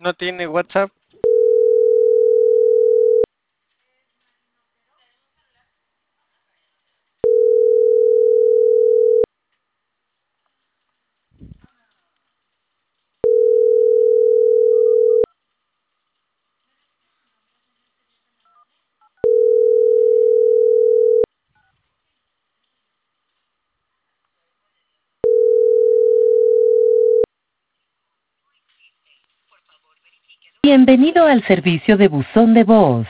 No tiene WhatsApp. Bienvenido al servicio de buzón de voz.